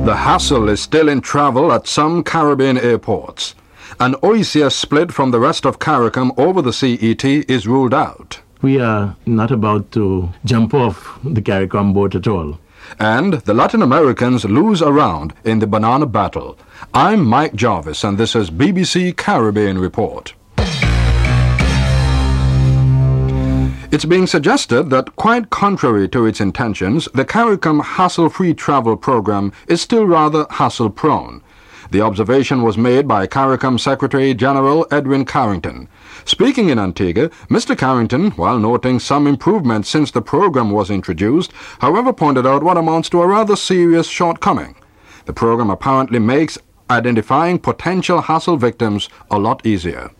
The hassle is still in travel at some Caribbean airports. An OECS split from the rest of CARICOM over the CET is ruled out. We are not about to jump off the CARICOM boat at all. And the Latin Americans lose a round in the banana battle. I'm Mike Jarvis, and this is BBC Caribbean Report. It's being suggested that, quite contrary to its intentions, the CARICOM hassle-free travel program is still rather hassle-prone. The observation was made by CARICOM Secretary General Edwin Carrington. Speaking in Antigua, Mr. Carrington, while noting some improvements since the program was introduced, however pointed out what amounts to a rather serious shortcoming. The program apparently makes identifying potential hassle victims a lot easier.